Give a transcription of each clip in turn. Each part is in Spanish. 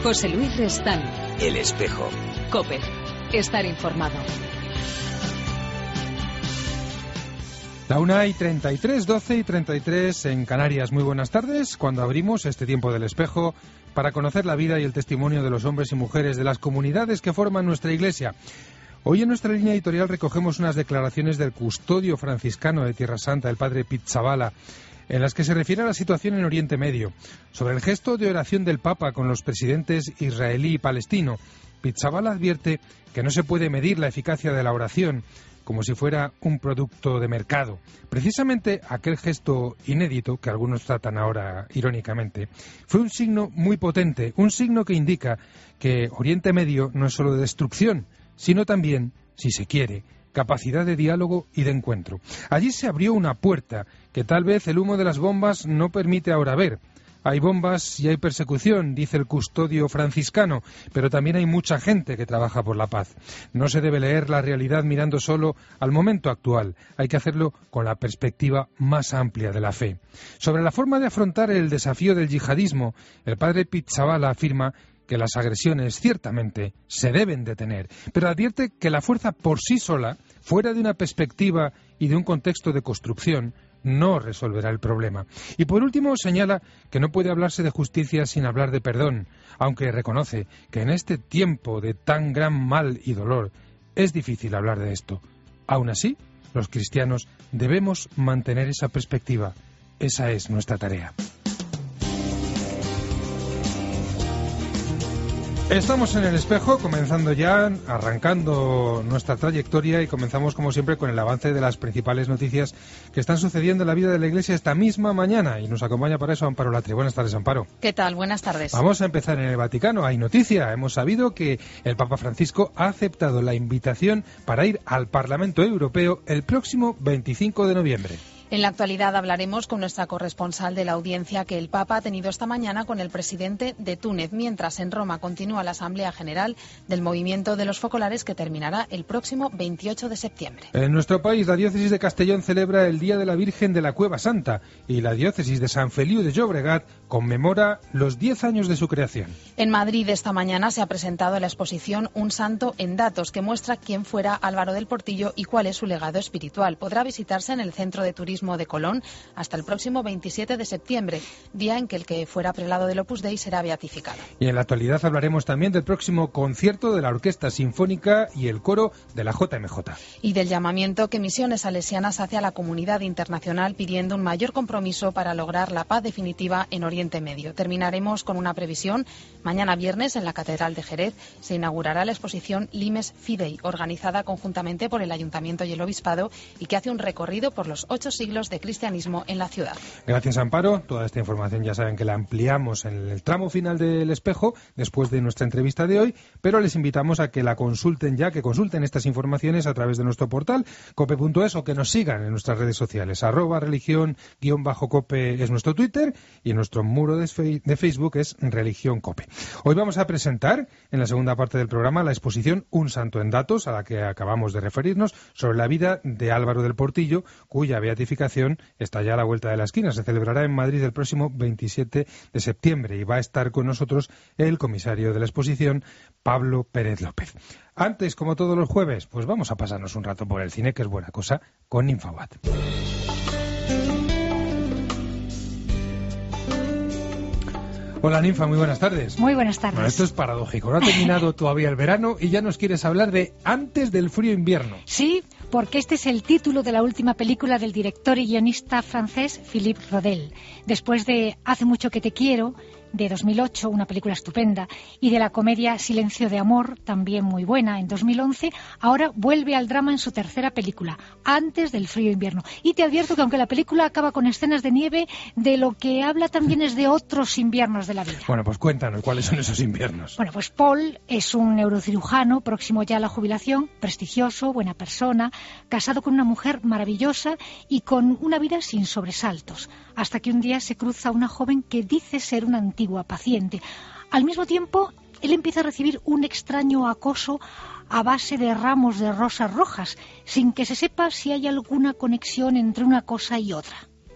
José Luis Restán. El Espejo. COPE. Estar informado. La 1:33, 12:33 en Canarias. Muy buenas tardes, cuando abrimos este tiempo del Espejo para conocer la vida y el testimonio de los hombres y mujeres de las comunidades que forman nuestra Iglesia. Hoy en nuestra línea editorial recogemos unas declaraciones del custodio franciscano de Tierra Santa, el padre Pizzaballa, en las que se refiere a la situación en Oriente Medio, sobre el gesto de oración del Papa con los presidentes israelí y palestino. Pizzaballa advierte que no se puede medir la eficacia de la oración como si fuera un producto de mercado. Precisamente aquel gesto inédito, que algunos tratan ahora irónicamente, fue un signo muy potente, un signo que indica que Oriente Medio no es solo de destrucción, sino también, si se quiere, capacidad de diálogo y de encuentro. Allí se abrió una puerta que tal vez el humo de las bombas no permite ahora ver. Hay bombas y hay persecución, dice el custodio franciscano, pero también hay mucha gente que trabaja por la paz. No se debe leer la realidad mirando solo al momento actual, hay que hacerlo con la perspectiva más amplia de la fe. Sobre la forma de afrontar el desafío del yihadismo, el padre Pizzaballa afirma que las agresiones ciertamente se deben detener, pero advierte que la fuerza por sí sola, fuera de una perspectiva y de un contexto de construcción, no resolverá el problema. Y por último señala que no puede hablarse de justicia sin hablar de perdón, aunque reconoce que en este tiempo de tan gran mal y dolor es difícil hablar de esto. Aún así, los cristianos debemos mantener esa perspectiva. Esa es nuestra tarea. Estamos en el Espejo, comenzando ya, arrancando nuestra trayectoria, y comenzamos como siempre con el avance de las principales noticias que están sucediendo en la vida de la Iglesia esta misma mañana, y nos acompaña para eso Amparo Latre. Buenas tardes, Amparo. ¿Qué tal? Buenas tardes. Vamos a empezar en el Vaticano. Hay noticia. Hemos sabido que el Papa Francisco ha aceptado la invitación para ir al Parlamento Europeo el próximo 25 de noviembre. En la actualidad hablaremos con nuestra corresponsal de la audiencia que el Papa ha tenido esta mañana con el presidente de Túnez, mientras en Roma continúa la Asamblea General del Movimiento de los Focolares, que terminará el próximo 28 de septiembre. En nuestro país, la diócesis de Castellón celebra el Día de la Virgen de la Cueva Santa y la diócesis de Sant Feliu de Llobregat conmemora los 10 años de su creación. En Madrid esta mañana se ha presentado la exposición Un santo en datos, que muestra quién fuera Álvaro del Portillo y cuál es su legado espiritual. Podrá visitarse en el Centro de Turismo de Colón hasta el próximo 27 de septiembre, día en que el que fuera prelado del Opus Dei será beatificado. Y en la actualidad hablaremos también del próximo concierto de la Orquesta Sinfónica y el coro de la JMJ. Y del llamamiento que Misiones Salesianas hace a la comunidad internacional pidiendo un mayor compromiso para lograr la paz definitiva en Oriente Medio. Terminaremos con una previsión. Mañana viernes en la Catedral de Jerez se inaugurará la exposición Limes Fidei, organizada conjuntamente por el Ayuntamiento y el Obispado, y que hace un recorrido por los 8 siglos de cristianismo en la ciudad. Gracias, Amparo. Toda esta información ya saben que la ampliamos en el tramo final del Espejo después de nuestra entrevista de hoy, pero les invitamos a que la consulten ya, que consulten estas informaciones a través de nuestro portal cope.es o que nos sigan en nuestras redes sociales. @religión_cope es nuestro Twitter y nuestro muro de Facebook es Religión Cope. Hoy vamos a presentar en la segunda parte del programa la exposición Un santo en datos, a la que acabamos de referirnos, sobre la vida de Álvaro del Portillo, cuya beatificación está ya a la vuelta de la esquina. Se celebrará en Madrid el próximo 27 de septiembre y va a estar con nosotros el comisario de la exposición, Pablo Pérez López. Antes, como todos los jueves, pues vamos a pasarnos un rato por el cine, que es buena cosa, con Ninfabat. Hola, Ninfa, muy buenas tardes. Muy buenas tardes. Bueno, esto es paradójico. No ha terminado todavía el verano y ya nos quieres hablar de Antes del frío invierno. Sí, porque este es el título de la última película del director y guionista francés Philippe Rodel. Después de Hace mucho que te quiero, de 2008, una película estupenda, y de la comedia Silencio de amor, también muy buena, en 2011, ahora vuelve al drama en su tercera película, Antes del frío invierno. Y te advierto que aunque la película acaba con escenas de nieve, de lo que habla también es de otros inviernos de la vida. Bueno, pues cuéntanos, ¿cuáles son esos inviernos? Bueno, pues Paul es un neurocirujano próximo ya a la jubilación, prestigioso, buena persona, casado con una mujer maravillosa y con una vida sin sobresaltos, hasta que un día se cruza una joven que dice ser una antigua paciente. Al mismo tiempo, él empieza a recibir un extraño acoso a base de ramos de rosas rojas, sin que se sepa si hay alguna conexión entre una cosa y otra.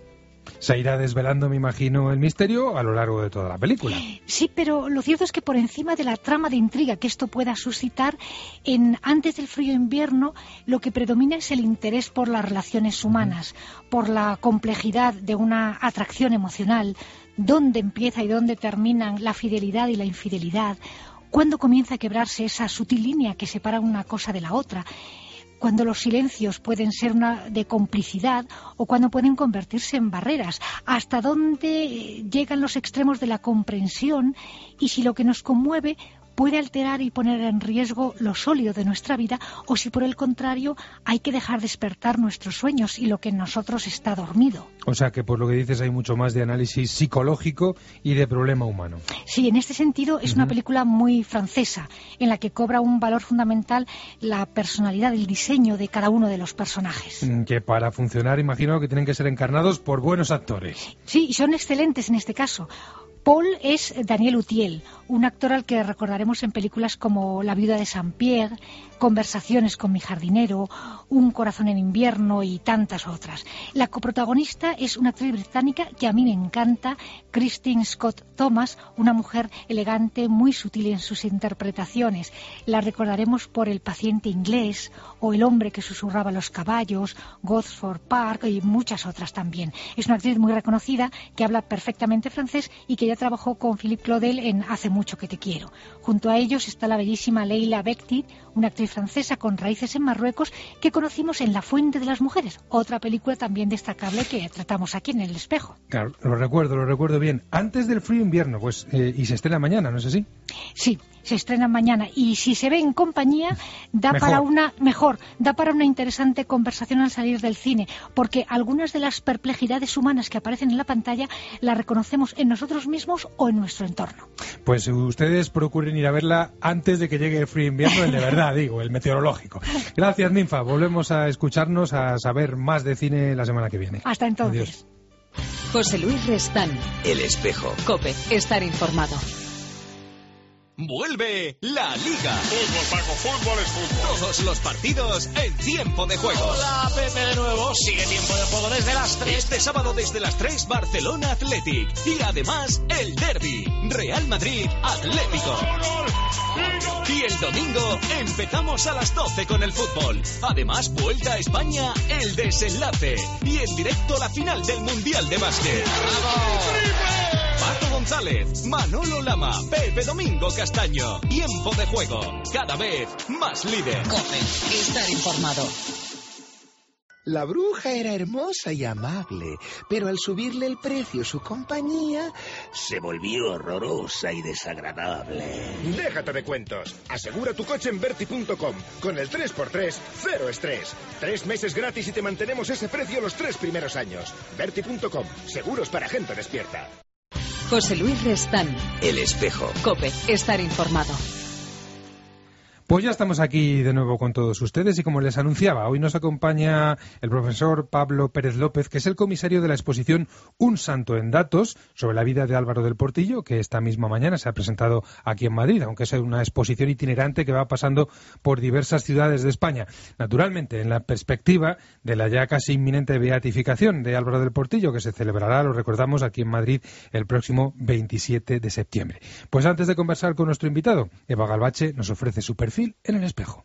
Se irá desvelando, me imagino, el misterio a lo largo de toda la película. Sí, pero lo cierto es que por encima de la trama de intriga que esto pueda suscitar, antes del frío invierno, lo que predomina es el interés por las relaciones humanas, por la complejidad de una atracción emocional, dónde empieza y dónde terminan la fidelidad y la infidelidad, cuándo comienza a quebrarse esa sutil línea que separa una cosa de la otra, cuando los silencios pueden ser de complicidad o cuando pueden convertirse en barreras, hasta dónde llegan los extremos de la comprensión y si lo que nos conmueve puede alterar y poner en riesgo lo sólido de nuestra vida, o si por el contrario hay que dejar despertar nuestros sueños y lo que en nosotros está dormido. O sea que por lo que dices hay mucho más de análisis psicológico y de problema humano. Sí, en este sentido es una película muy francesa, en la que cobra un valor fundamental la personalidad, el diseño de cada uno de los personajes. Que para funcionar imagino que tienen que ser encarnados por buenos actores. Sí, y son excelentes en este caso. Paul es Daniel Utiel, un actor al que recordaremos en películas como La viuda de Saint-Pierre, Conversaciones con mi jardinero, Un corazón en invierno y tantas otras. La coprotagonista es una actriz británica que a mí me encanta, Kristin Scott Thomas, una mujer elegante, muy sutil en sus interpretaciones. La recordaremos por El paciente inglés o El hombre que susurraba a los caballos, Gosford Park y muchas otras también. Es una actriz muy reconocida que habla perfectamente francés y que ya trabajó con Philippe Claudel en Hace mucho que te quiero. Junto a ellos está la bellísima Leila Bekti, una actriz francesa con raíces en Marruecos que conocimos en La fuente de las mujeres, otra película también destacable que tratamos aquí en El Espejo. Claro, lo recuerdo bien. Antes del frío invierno, pues, y se estrena mañana, ¿no es así? Sí, se estrena mañana y si se ve en compañía da para una interesante conversación al salir del cine, porque algunas de las perplejidades humanas que aparecen en la pantalla las reconocemos en nosotros mismos o en nuestro entorno. Pues ustedes procuren ir a verla antes de que llegue el frío invierno, el de verdad, digo, el meteorológico. Gracias, Ninfa. Volvemos a escucharnos, a saber más de cine la semana que viene. Hasta entonces. Adiós. José Luis Restán. El Espejo. COPE. Estar informado. Vuelve la Liga. Fútbol, Paco, fútbol es fútbol. Todos los partidos en tiempo de juego. Hola, Pepe de nuevo. Sigue tiempo de juego desde las 3. Este sábado desde las 3, Barcelona Athletic. Y además, el derbi, Real Madrid Atlético. Y el domingo empezamos a las 12 con el fútbol. Además, vuelta a España, el desenlace. Y en directo la final del Mundial de Básquet. ¡Vamos! Paco González, Manolo Lama, Pepe Domingo Castaño. Tiempo de juego, cada vez más líder. COPE. Estar informado. La bruja era hermosa y amable, pero al subirle el precio su compañía, se volvió horrorosa y desagradable. Déjate de cuentos. Asegura tu coche en Verti.com. Con el 3x3, cero estrés. 3 meses gratis y te mantenemos ese precio los 3 primeros años. Verti.com. Seguros para gente despierta. José Luis Restán. El Espejo. COPE. Estar informado. Pues ya estamos aquí de nuevo con todos ustedes y como les anunciaba, hoy nos acompaña el profesor Pablo Pérez López, que es el comisario de la exposición Un santo en datos sobre la vida de Álvaro del Portillo, que esta misma mañana se ha presentado aquí en Madrid, aunque es una exposición itinerante que va pasando por diversas ciudades de España. Naturalmente, en la perspectiva de la ya casi inminente beatificación de Álvaro del Portillo, que se celebrará, lo recordamos, aquí en Madrid el próximo 27 de septiembre. Pues antes de conversar con nuestro invitado, Eva Galvache nos ofrece su perfil en El Espejo.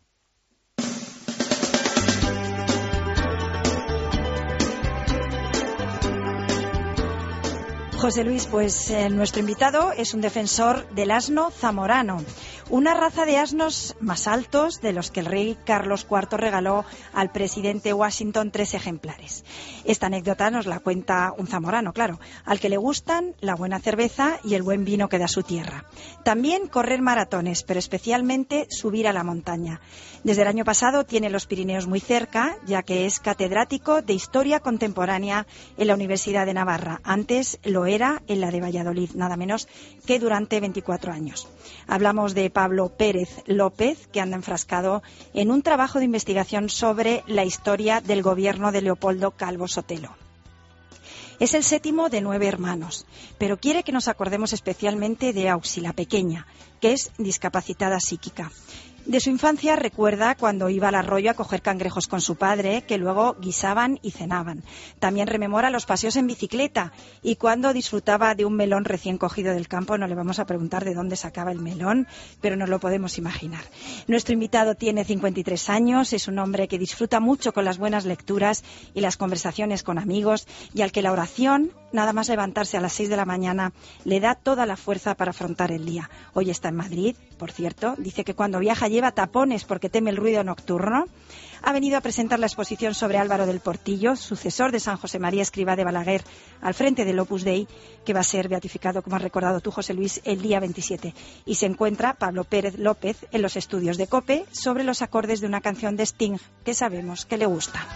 José Luis, pues nuestro invitado es un defensor del asno zamorano, una raza de asnos más altos de los que el rey Carlos IV regaló al presidente Washington 3 ejemplares. Esta anécdota nos la cuenta un zamorano, claro, al que le gustan la buena cerveza y el buen vino que da su tierra. También correr maratones, pero especialmente subir a la montaña. Desde el año pasado tiene los Pirineos muy cerca, ya que es catedrático de Historia Contemporánea en la Universidad de Navarra. Antes lo era en la de Valladolid, nada menos que durante 24 años. Hablamos de Pablo Pérez López, que anda enfrascado en un trabajo de investigación sobre la historia del gobierno de Leopoldo Calvo Sotelo. Es el 7º de 9 hermanos, pero quiere que nos acordemos especialmente de Auxi, la pequeña, que es discapacitada psíquica. De su infancia recuerda cuando iba al arroyo a coger cangrejos con su padre, que luego guisaban y cenaban. También rememora los paseos en bicicleta y cuando disfrutaba de un melón recién cogido del campo. No le vamos a preguntar de dónde sacaba el melón, pero nos lo podemos imaginar. Nuestro invitado tiene 53 años, es un hombre que disfruta mucho con las buenas lecturas y las conversaciones con amigos y al que la oración, nada más levantarse a las 6 de la mañana, le da toda la fuerza para afrontar el día. Hoy está en Madrid, por cierto, dice que cuando viaja lleva tapones porque teme el ruido nocturno. Ha venido a presentar la exposición sobre Álvaro del Portillo, sucesor de San José María Escrivá de Balaguer, al frente del Opus Dei, que va a ser beatificado, como has recordado tú, José Luis, el día 27. Y se encuentra Pablo Pérez López en los estudios de COPE sobre los acordes de una canción de Sting que sabemos que le gusta.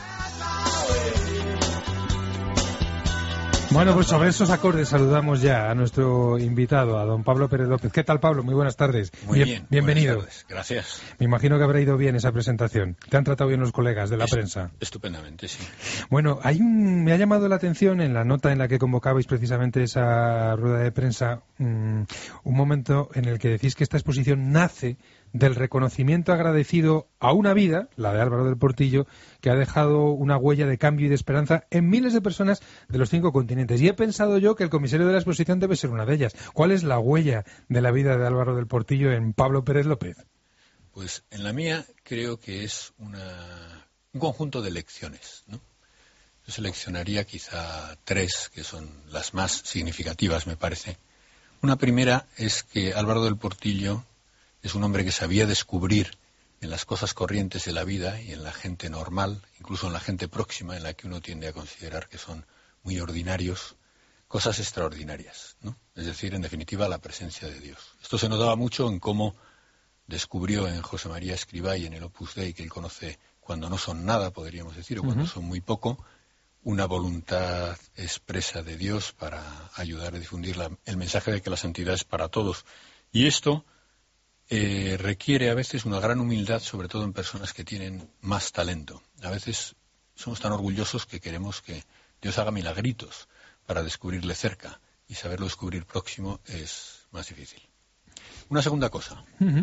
Bueno, pues sobre esos acordes saludamos ya a nuestro invitado, a don Pablo Pérez López. ¿Qué tal, Pablo? Muy buenas tardes. Muy bien. Bienvenido. Buenas tardes. Gracias. Me imagino que habrá ido bien esa presentación. ¿Te han tratado bien los colegas de la prensa? Estupendamente, sí. Bueno, me ha llamado la atención en la nota en la que convocabais precisamente esa rueda de prensa, un momento en el que decís que esta exposición nace del reconocimiento agradecido a una vida, la de Álvaro del Portillo, que ha dejado una huella de cambio y de esperanza en miles de personas de los 5 continentes. Y he pensado yo que el comisario de la exposición debe ser una de ellas. ¿Cuál es la huella de la vida de Álvaro del Portillo en Pablo Pérez López? Pues en la mía creo que es un conjunto de lecciones, ¿no? Yo seleccionaría quizá 3, que son las más significativas, me parece. Una primera es que Álvaro del Portillo es un hombre que sabía descubrir en las cosas corrientes de la vida y en la gente normal, incluso en la gente próxima, en la que uno tiende a considerar que son muy ordinarios, cosas extraordinarias, ¿no? Es decir, en definitiva, la presencia de Dios. Esto se notaba mucho en cómo descubrió en José María Escrivá y en el Opus Dei, que él conoce cuando no son nada, podríamos decir, o cuando son muy poco, una voluntad expresa de Dios para ayudar a difundir el mensaje de que la santidad es para todos. Y esto requiere a veces una gran humildad, sobre todo en personas que tienen más talento. A veces somos tan orgullosos que queremos que Dios haga milagritos para descubrirle cerca, y saberlo descubrir próximo es más difícil. Una segunda cosa.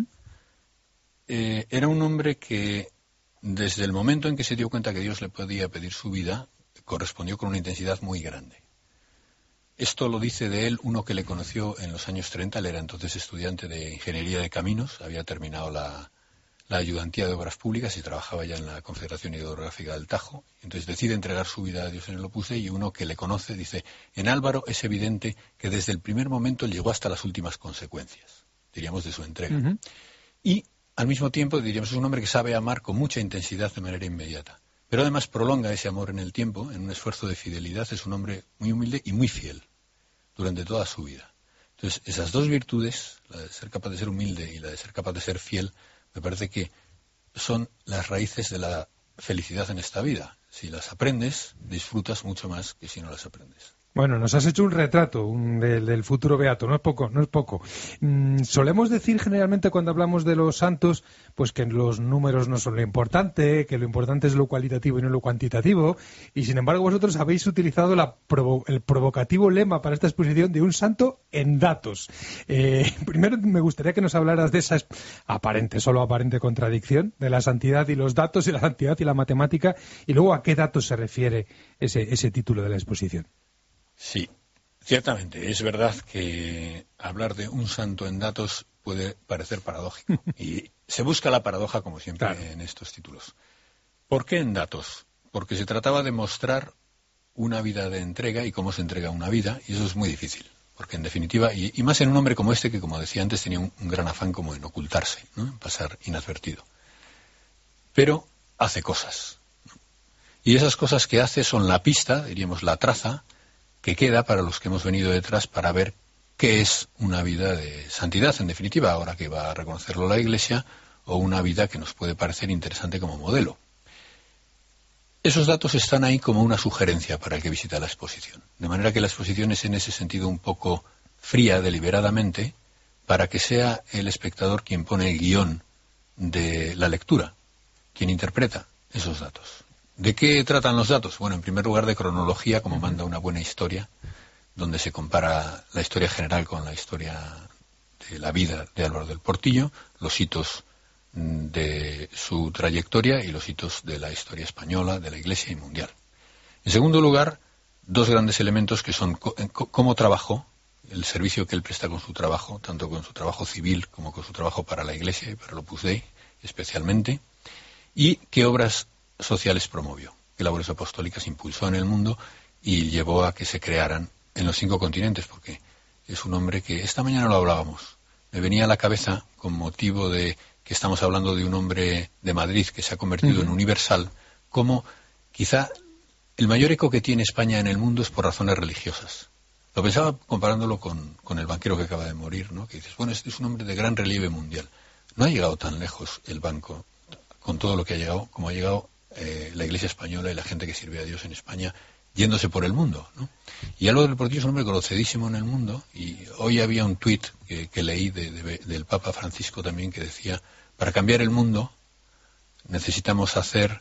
Era un hombre que, desde el momento en que se dio cuenta que Dios le podía pedir su vida, correspondió con una intensidad muy grande. Esto lo dice de él uno que le conoció en los años 30, él era entonces estudiante de Ingeniería de Caminos, había terminado la ayudantía de Obras Públicas y trabajaba ya en la Confederación Hidrográfica del Tajo. Entonces decide entregar su vida a Dios en el Opus Dei y uno que le conoce dice, en Álvaro es evidente que desde el primer momento llegó hasta las últimas consecuencias, diríamos, de su entrega. Y al mismo tiempo diríamos, es un hombre que sabe amar con mucha intensidad de manera inmediata. Pero además prolonga ese amor en el tiempo, en un esfuerzo de fidelidad. Es un hombre muy humilde y muy fiel durante toda su vida. Entonces, esas 2 virtudes, la de ser capaz de ser humilde y la de ser capaz de ser fiel, me parece que son las raíces de la felicidad en esta vida. Si las aprendes, disfrutas mucho más que si no las aprendes. Bueno, nos has hecho un retrato del futuro beato, no es poco, no es poco. Solemos decir generalmente cuando hablamos de los santos, pues que los números no son lo importante, que lo importante es lo cualitativo y no lo cuantitativo, y sin embargo vosotros habéis utilizado el provocativo lema para esta exposición de un santo en datos. Primero me gustaría que nos hablaras de esa solo aparente contradicción de la santidad y los datos, y la santidad y la matemática, y luego a qué datos se refiere ese título de la exposición. Sí, ciertamente. Es verdad que hablar de un santo en datos puede parecer paradójico. Y se busca la paradoja, como siempre, en estos títulos. ¿Por qué en datos? Porque se trataba de mostrar una vida de entrega y cómo se entrega una vida, y eso es muy difícil. Porque, en definitiva, y más en un hombre como este, que, como decía antes, tenía un gran afán como en ocultarse, ¿no? En pasar inadvertido. Pero hace cosas, ¿no? Y esas cosas que hace son la pista, diríamos la traza, que queda para los que hemos venido detrás para ver qué es una vida de santidad, en definitiva, ahora que va a reconocerlo la Iglesia, o una vida que nos puede parecer interesante como modelo. Esos datos están ahí como una sugerencia para el que visita la exposición. De manera que la exposición es en ese sentido un poco fría, deliberadamente, para que sea el espectador quien pone el guión de la lectura, quien interpreta esos datos. ¿De qué tratan los datos? Bueno, en primer lugar de cronología, como manda una buena historia, donde se compara la historia general con la historia de la vida de Álvaro del Portillo, los hitos de su trayectoria y los hitos de la historia española, de la Iglesia y mundial. En segundo lugar, dos grandes elementos que son cómo trabajó, el servicio que él presta con su trabajo, tanto con su trabajo civil como con su trabajo para la Iglesia y para el Opus Dei especialmente, y qué obras sociales promovió, qué labores apostólicas impulsó en el mundo y llevó a que se crearan en los 5 continentes, porque es un hombre que esta mañana lo hablábamos. Me venía a la cabeza, con motivo de que estamos hablando de un hombre de Madrid que se ha convertido en universal, como quizá el mayor eco que tiene España en el mundo es por razones religiosas. Lo pensaba comparándolo con el banquero que acaba de morir, ¿no? Que dices, bueno, este es un hombre de gran relieve mundial. No ha llegado tan lejos el banco, con todo lo que ha llegado, como ha llegado la Iglesia española y la gente que sirve a Dios en España, yéndose por el mundo, ¿no? Y Álvaro del Portillo es un hombre conocedísimo en el mundo, y hoy había un tuit que leí del Papa Francisco también que decía, para cambiar el mundo necesitamos hacer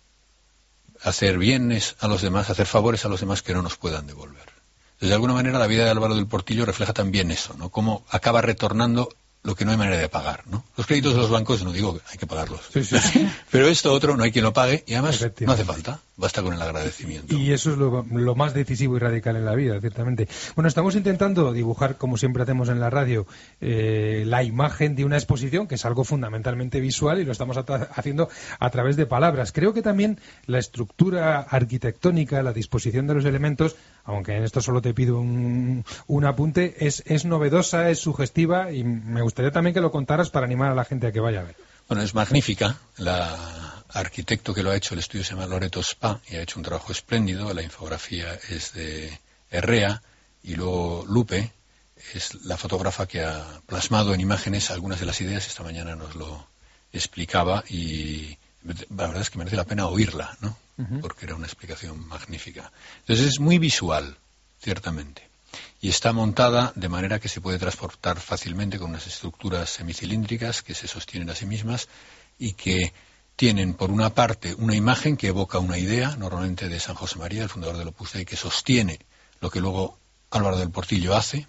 bienes a los demás, hacer favores a los demás que no nos puedan devolver. Entonces, de alguna manera, la vida de Álvaro del Portillo refleja también eso, ¿no? Cómo acaba retornando lo que no hay manera de pagar, ¿no? Los créditos de los bancos, no digo que hay que pagarlos, sí. Pero esto otro no hay quien lo pague y además no hace falta, basta con el agradecimiento. Y eso es lo más decisivo y radical en la vida, ciertamente. Bueno, estamos intentando dibujar, como siempre hacemos en la radio, la imagen de una exposición, que es algo fundamentalmente visual, y lo estamos haciendo a través de palabras. Creo que también la estructura arquitectónica, la disposición de los elementos, aunque en esto solo te pido un apunte, es novedosa, es sugestiva, y me gustaría también que lo contaras para animar a la gente a que vaya a ver. Bueno, es magnífica. La arquitecto que lo ha hecho, el estudio se llama Loreto Spa, y ha hecho un trabajo espléndido. La infografía es de Herrea, y luego Lupe es la fotógrafa que ha plasmado en imágenes algunas de las ideas. Esta mañana nos lo explicaba, y la verdad es que merece la pena oírla, ¿no? Porque era una explicación magnífica. Entonces es muy visual, ciertamente, y está montada de manera que se puede transportar fácilmente con unas estructuras semicilíndricas que se sostienen a sí mismas y que tienen, por una parte, una imagen que evoca una idea, normalmente de San José María, el fundador del Opus Dei, que sostiene lo que luego Álvaro del Portillo hace,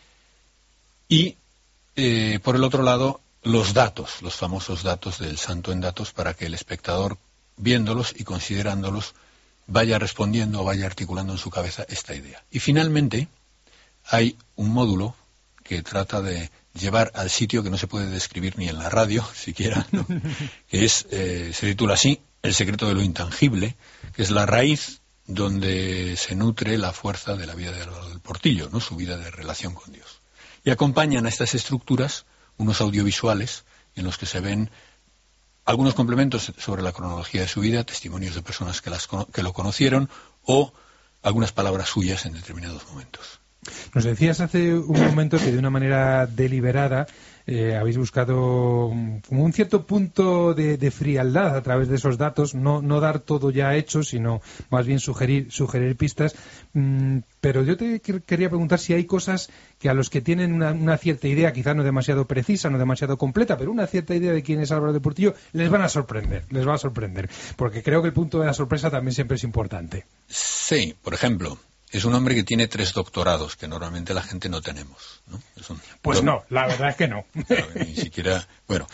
y por el otro lado, los datos, los famosos datos del santo en datos, para que el espectador, viéndolos y considerándolos, vaya respondiendo o vaya articulando en su cabeza esta idea. Y finalmente hay un módulo que trata de llevar al sitio que no se puede describir ni en la radio siquiera, ¿no? Que es, se titula así, El secreto de lo intangible, que es la raíz donde se nutre la fuerza de la vida de Álvaro del Portillo, ¿no? Su vida de relación con Dios. Y acompañan a estas estructuras unos audiovisuales en los que se ven algunos complementos sobre la cronología de su vida, testimonios de personas que lo conocieron, o algunas palabras suyas en determinados momentos. Nos decías hace un momento que de una manera deliberada habéis buscado como un cierto punto de frialdad a través de esos datos, no dar todo ya hecho, sino más bien sugerir pistas. Pero yo te quería preguntar si hay cosas que a los que tienen una cierta idea, quizás no demasiado precisa, no demasiado completa, pero una cierta idea de quién es Álvaro del Portillo, les va a sorprender, porque creo que el punto de la sorpresa también siempre es importante. Sí, por ejemplo, es un hombre que tiene 3 doctorados, que normalmente la gente no tenemos, ¿no? No, la verdad es que no. Claro, ni siquiera. Bueno,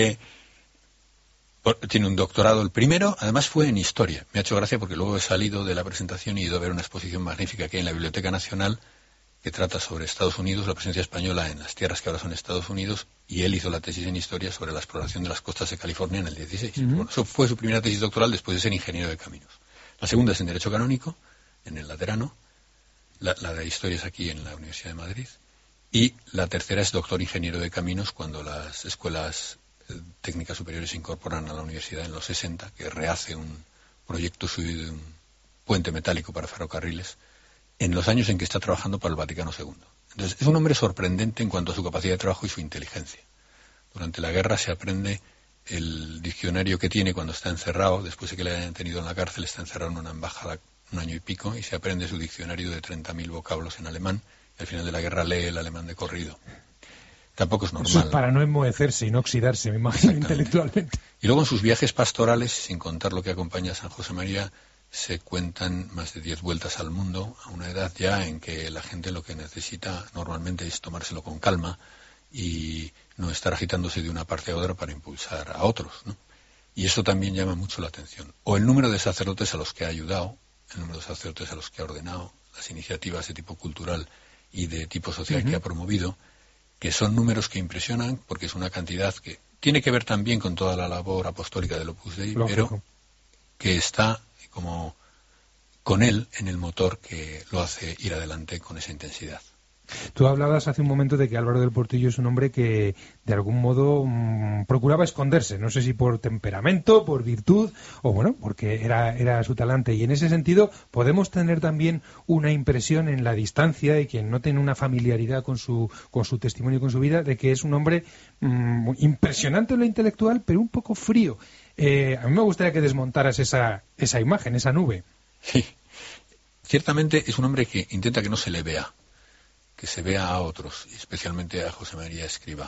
tiene un doctorado el primero, además fue en historia. Me ha hecho gracia porque luego he salido de la presentación y he ido a ver una exposición magnífica que hay en la Biblioteca Nacional que trata sobre Estados Unidos, la presencia española en las tierras que ahora son Estados Unidos, y él hizo la tesis en historia sobre la exploración de las costas de California en el 16. Bueno, eso fue su primera tesis doctoral después de ser ingeniero de caminos. La segunda es en Derecho Canónico, en el Laterano. La de Historia es aquí en la Universidad de Madrid, y la tercera es doctor ingeniero de caminos cuando las escuelas técnicas superiores se incorporan a la universidad en los 60, que rehace un proyecto suyo de un puente metálico para ferrocarriles en los años en que está trabajando para el Vaticano II. Entonces es un hombre sorprendente en cuanto a su capacidad de trabajo y su inteligencia. Durante la guerra se aprende el diccionario que tiene cuando está encerrado, después de que le hayan tenido en la cárcel, está encerrado en una embajada 1 año y pico, y se aprende su diccionario de 30.000 vocablos en alemán, y al final de la guerra lee el alemán de corrido. Tampoco es normal. Eso es para no enmohecerse y no oxidarse, me imagino, intelectualmente. Y luego en sus viajes pastorales, sin contar lo que acompaña a San José María, se cuentan más de 10 vueltas al mundo, a una edad ya en que la gente lo que necesita normalmente es tomárselo con calma y no estar agitándose de una parte a otra para impulsar a otros, ¿no? Y eso también llama mucho la atención. O el número de sacerdotes a los que ha ayudado, el número de sacerdotes a los que ha ordenado, las iniciativas de tipo cultural y de tipo social que ha promovido, que son números que impresionan porque es una cantidad que tiene que ver también con toda la labor apostólica del Opus Dei, pero que está como con él en el motor que lo hace ir adelante con esa intensidad. Tú hablabas hace un momento de que Álvaro del Portillo es un hombre que de algún modo procuraba esconderse, no sé si por temperamento, por virtud o bueno, porque era su talante, y en ese sentido podemos tener también una impresión en la distancia, y quien no tiene una familiaridad con su testimonio y con su vida, de que es un hombre impresionante en lo intelectual, pero un poco frío. A mí me gustaría que desmontaras esa imagen, esa nube. Sí, ciertamente es un hombre que intenta que no se le vea, que se vea a otros, especialmente a José María Escrivá.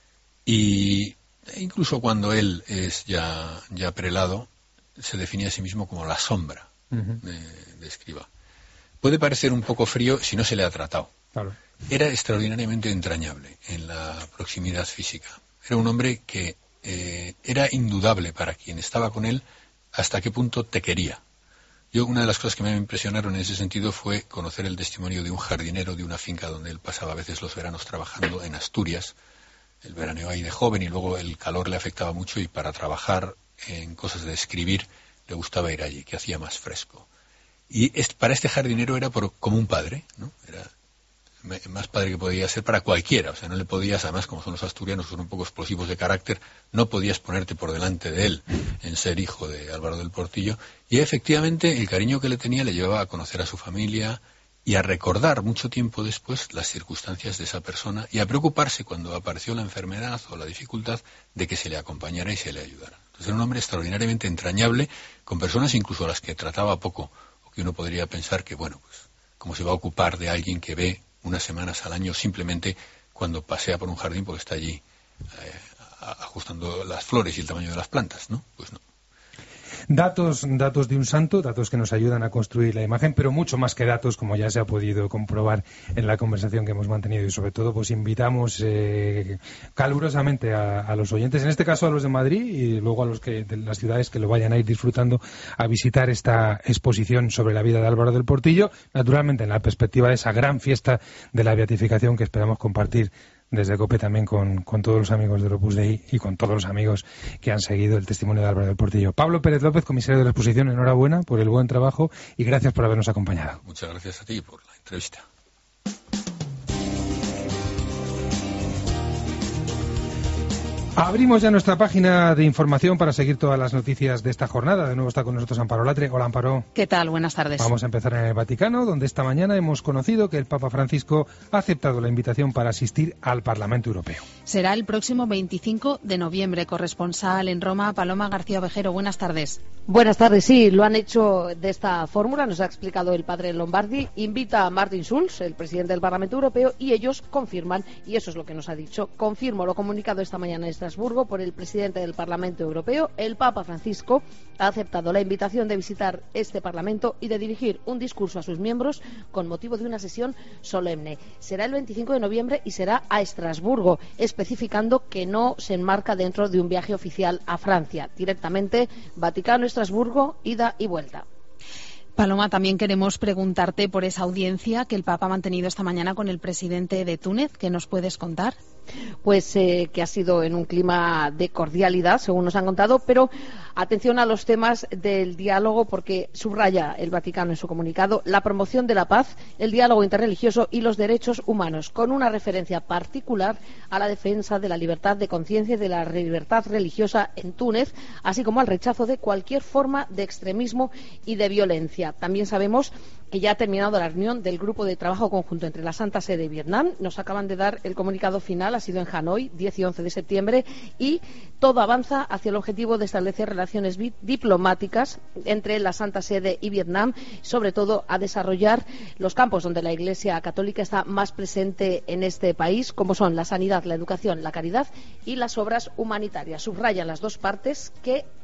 Y incluso cuando él es ya prelado, se definía a sí mismo como la sombra de Escrivá. Puede parecer un poco frío si no se le ha tratado. Claro. Era extraordinariamente entrañable en la proximidad física. Era un hombre que era indudable para quien estaba con él hasta qué punto te quería. Yo, una de las cosas que me impresionaron en ese sentido fue conocer el testimonio de un jardinero de una finca donde él pasaba a veces los veranos trabajando en Asturias. El veraneo ahí de joven, y luego el calor le afectaba mucho, y para trabajar en cosas de escribir le gustaba ir allí, que hacía más fresco. Y para este jardinero era como un padre, ¿no? Era más padre que podía ser para cualquiera. O sea, no le podías, además, como son los asturianos, son un poco explosivos de carácter, no podías ponerte por delante de él en ser hijo de Álvaro del Portillo. Y efectivamente el cariño que le tenía le llevaba a conocer a su familia y a recordar mucho tiempo después las circunstancias de esa persona, y a preocuparse cuando apareció la enfermedad o la dificultad de que se le acompañara y se le ayudara. Entonces era un hombre extraordinariamente entrañable, con personas incluso a las que trataba poco, o que uno podría pensar que, bueno, pues, ¿cómo se va a ocupar de alguien que ve unas semanas al año simplemente cuando pasea por un jardín porque está allí ajustando las flores y el tamaño de las plantas, ¿no? Pues no. Datos de un santo, datos que nos ayudan a construir la imagen, pero mucho más que datos, como ya se ha podido comprobar en la conversación que hemos mantenido, y sobre todo pues invitamos calurosamente a los oyentes, en este caso a los de Madrid y luego a los de las ciudades que lo vayan a ir disfrutando, a visitar esta exposición sobre la vida de Álvaro del Portillo, naturalmente en la perspectiva de esa gran fiesta de la beatificación que esperamos compartir desde COPE también con todos los amigos del Opus Dei y con todos los amigos que han seguido el testimonio de Álvaro del Portillo. Pablo Pérez López, comisario de la exposición, enhorabuena por el buen trabajo y gracias por habernos acompañado. Muchas gracias a ti por la entrevista. Abrimos ya nuestra página de información para seguir todas las noticias de esta jornada. De nuevo está con nosotros Amparo Latre. Hola, Amparo. ¿Qué tal? Buenas tardes. Vamos a empezar en el Vaticano, donde esta mañana hemos conocido que el Papa Francisco ha aceptado la invitación para asistir al Parlamento Europeo. Será el próximo 25 de noviembre. Corresponsal en Roma, Paloma García Ovejero. Buenas tardes. Buenas tardes, sí, lo han hecho de esta fórmula, nos ha explicado el padre Lombardi, invita a Martin Schulz, el presidente del Parlamento Europeo, y ellos confirman, y eso es lo que nos ha dicho, confirmo lo comunicado esta mañana en Estrasburgo por el presidente del Parlamento Europeo, el Papa Francisco ha aceptado la invitación de visitar este Parlamento y de dirigir un discurso a sus miembros con motivo de una sesión solemne. Será el 25 de noviembre y será a Estrasburgo, especificando que no se enmarca dentro de un viaje oficial a Francia, directamente Vaticano, Estrasburgo, ida y vuelta. Paloma, también queremos preguntarte por esa audiencia que el Papa ha mantenido esta mañana con el presidente de Túnez. ¿Qué nos puedes contar? Pues que ha sido en un clima de cordialidad, según nos han contado, pero atención a los temas del diálogo, porque subraya el Vaticano en su comunicado la promoción de la paz, el diálogo interreligioso y los derechos humanos, con una referencia particular a la defensa de la libertad de conciencia y de la libertad religiosa en Túnez, así como al rechazo de cualquier forma de extremismo y de violencia. También sabemos que ya ha terminado la reunión del grupo de trabajo conjunto entre la Santa Sede y Vietnam. Nos acaban de dar el comunicado final, ha sido en Hanoi, 10 y 11 de septiembre, y todo avanza hacia el objetivo de establecer relaciones diplomáticas entre la Santa Sede y Vietnam, sobre todo a desarrollar los campos donde la Iglesia Católica está más presente en este país, como son la sanidad, la educación, la caridad y las obras humanitarias. Subrayan las dos partes que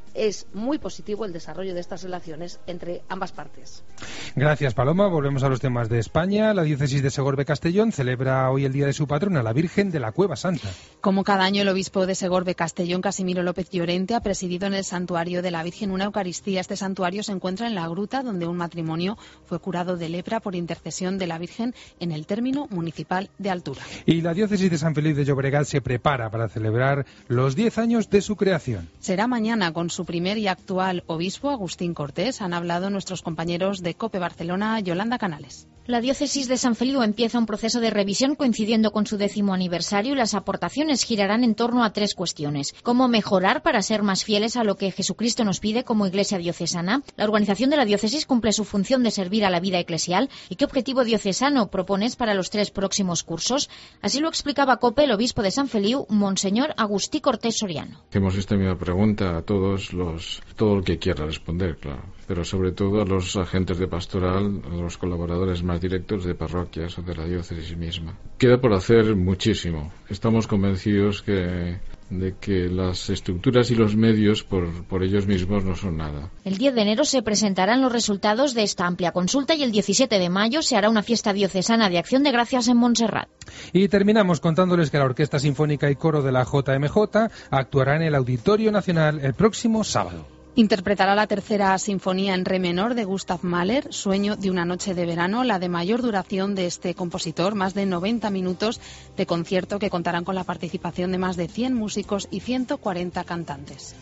es muy positivo el desarrollo de estas relaciones entre ambas partes. Gracias, Paloma. Volvemos a los temas de España. La diócesis de Segorbe-Castellón celebra hoy el día de su patrona, la Virgen de la Cueva Santa. Como cada año, el obispo de Segorbe-Castellón, Casimiro López Llorente, ha presidido en el santuario de la Virgen una Eucaristía. Este santuario se encuentra en la gruta donde un matrimonio fue curado de lepra por intercesión de la Virgen en el término municipal de Altura. Y la diócesis de San Feliu de Llobregat se prepara para celebrar los 10 años de su creación. Será mañana con su primer y actual obispo, Agustín Cortés. Han hablado nuestros compañeros de COPE Barcelona, Yolanda Canales. La diócesis de San Feliu empieza un proceso de revisión coincidiendo con su 10º aniversario y las aportaciones girarán en torno a 3 cuestiones. Cómo mejorar para ser más fieles a lo que Jesucristo nos pide como iglesia diocesana. La organización de la diócesis cumple su función de servir a la vida eclesial. ¿Y qué objetivo diocesano propones para los 3 próximos cursos? Así lo explicaba COPE el obispo de San Feliu, Monseñor Agustí Cortés Soriano. Hacemos esta misma pregunta a todo el que quiera responder, claro, pero sobre todo a los agentes de pastoral, a los colaboradores más directos de parroquias o de la diócesis misma. Queda por hacer muchísimo. Estamos convencidos de que las estructuras y los medios por ellos mismos no son nada. El 10 de enero se presentarán los resultados de esta amplia consulta y el 17 de mayo se hará una fiesta diocesana de Acción de Gracias en Montserrat. Y terminamos contándoles que la Orquesta Sinfónica y Coro de la JMJ actuará en el Auditorio Nacional el próximo sábado. Interpretará la tercera sinfonía en re menor de Gustav Mahler, Sueño de una noche de verano, la de mayor duración de este compositor, más de 90 minutos de concierto que contarán con la participación de más de 100 músicos y 140 cantantes.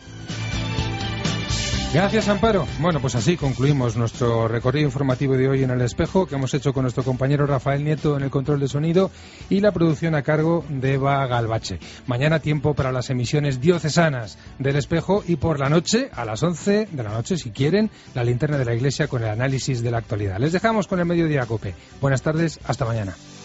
Gracias, Amparo. Bueno, pues así concluimos nuestro recorrido informativo de hoy en El Espejo, que hemos hecho con nuestro compañero Rafael Nieto en el control de sonido y la producción a cargo de Eva Galvache. Mañana tiempo para las emisiones diocesanas del Espejo y por la noche, a las 11 de la noche, si quieren, la linterna de la Iglesia con el análisis de la actualidad. Les dejamos con el Mediodía Cope. Buenas tardes, hasta mañana.